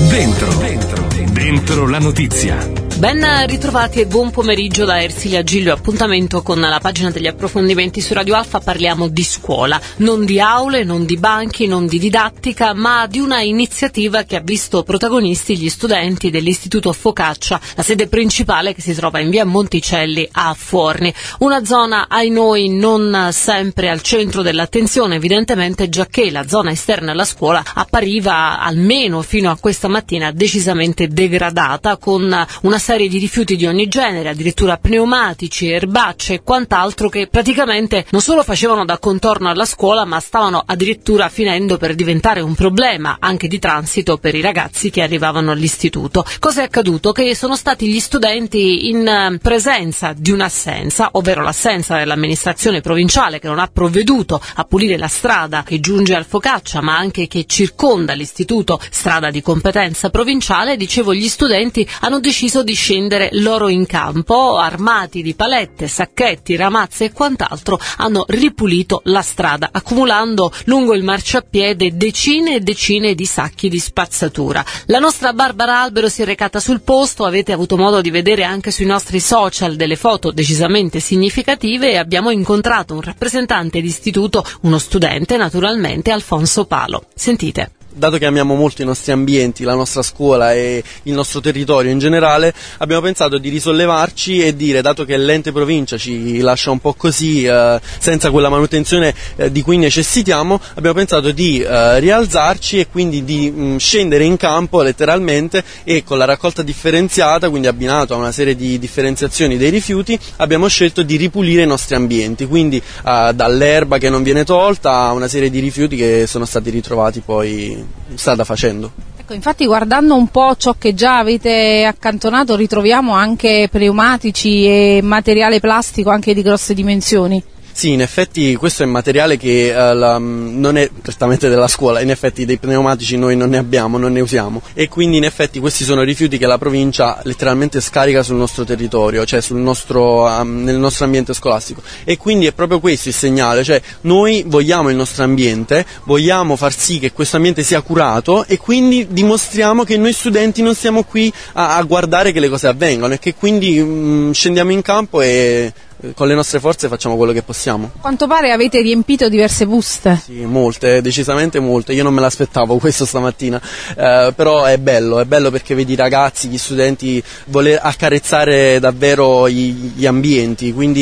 Dentro la notizia. Ben ritrovati e buon pomeriggio da Ersilia Giglio. Appuntamento con la pagina degli approfondimenti su Radio Alfa. Parliamo di scuola, non di aule, non di banchi, non di didattica, ma di una iniziativa che ha visto protagonisti gli studenti dell'Istituto Focaccia, la sede principale che si trova in via Monticelli a Fuorni. Una zona, ai noi, non sempre al centro dell'attenzione, evidentemente, giacché la zona esterna alla scuola appariva, almeno fino a questa mattina, decisamente degradata, con una serie di rifiuti di ogni genere, addirittura pneumatici, erbacce e quant'altro, che praticamente non solo facevano da contorno alla scuola, ma stavano addirittura finendo per diventare un problema anche di transito per i ragazzi che arrivavano all'istituto. Cosa è accaduto? Che sono stati gli studenti in presenza di un'assenza, ovvero l'assenza dell'amministrazione provinciale, che non ha provveduto a pulire la strada che giunge al Focaccia, ma anche che circonda l'istituto, strada di competenza provinciale. Dicevo, gli studenti hanno deciso di scendere loro in campo, armati di palette, sacchetti, ramazze e quant'alro, hanno ripulito la strada, accumulando lungo il marciapiede decine e decine di sacchi di spazzatura. La nostra Barbara Albero si è recata sul posto, avete avuto modo di vedere anche sui nostri social delle foto decisamente significative, e abbiamo incontrato un rappresentante di istituto, uno studente naturalmente, Alfonso Palo. Sentite. Dato che amiamo molto i nostri ambienti, la nostra scuola e il nostro territorio in generale, abbiamo pensato di risollevarci e dire, dato che l'ente provincia ci lascia un po' così, senza quella manutenzione di cui necessitiamo, abbiamo pensato di rialzarci e quindi di scendere in campo letteralmente, e con la raccolta differenziata, quindi abbinato a una serie di differenziazioni dei rifiuti, abbiamo scelto di ripulire i nostri ambienti, quindi dall'erba che non viene tolta a una serie di rifiuti che sono stati ritrovati poi strada facendo. Ecco, infatti, guardando un po' ciò che già avete accantonato, ritroviamo anche pneumatici e materiale plastico anche di grosse dimensioni. Sì, in effetti questo è materiale che non è prettamente della scuola, in effetti dei pneumatici noi non ne abbiamo, non ne usiamo, e quindi in effetti questi sono rifiuti che la provincia letteralmente scarica sul nostro territorio, cioè nel nostro ambiente scolastico, e quindi è proprio questo il segnale, cioè noi vogliamo il nostro ambiente, vogliamo far sì che questo ambiente sia curato, e quindi dimostriamo che noi studenti non siamo qui a guardare che le cose avvengano, e che quindi scendiamo in campo e con le nostre forze facciamo quello che possiamo. Quanto pare avete riempito diverse buste. Sì, molte, decisamente molte. Io non me l'aspettavo questo stamattina, però è bello perché vedi i ragazzi, gli studenti voler accarezzare davvero gli ambienti, quindi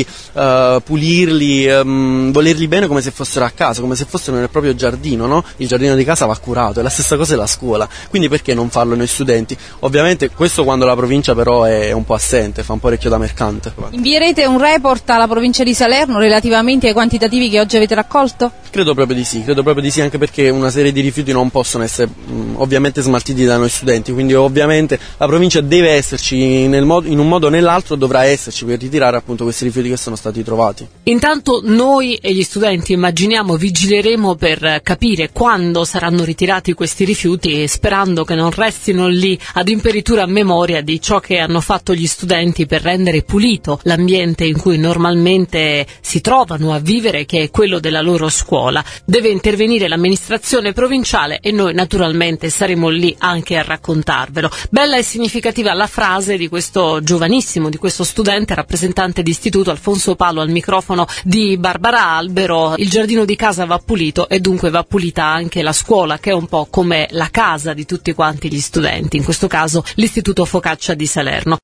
pulirli, volerli bene come se fossero a casa, come se fossero nel proprio giardino, no? Il giardino di casa va curato, e la stessa cosa è la scuola, quindi perché non farlo noi studenti? Ovviamente questo quando la provincia però è un po' assente, fa un po' orecchio da mercante. Invierete un report alla provincia di Salerno relativamente ai quantitativi che oggi avete raccolto? Credo proprio di sì, anche perché una serie di rifiuti non possono essere ovviamente smaltiti da noi studenti, quindi ovviamente la provincia deve esserci in un modo o nell'altro, dovrà esserci per ritirare appunto questi rifiuti che sono stati trovati. Intanto noi e gli studenti, immaginiamo, vigileremo per capire quando saranno ritirati questi rifiuti, e sperando che non restino lì ad imperitura a memoria di ciò che hanno fatto gli studenti per rendere pulito l'ambiente in cui normalmente si trovano a vivere, che è quello della loro scuola. Deve intervenire l'amministrazione provinciale, e noi naturalmente saremo lì anche a raccontarvelo. Bella e significativa la frase di questo giovanissimo, di questo studente rappresentante di istituto, Alfonso Palo, al microfono di Barbara Albero. Il giardino di casa va pulito, e dunque va pulita anche la scuola, che è un po' come la casa di tutti quanti gli studenti, in questo caso l'Istituto Focaccia di Salerno.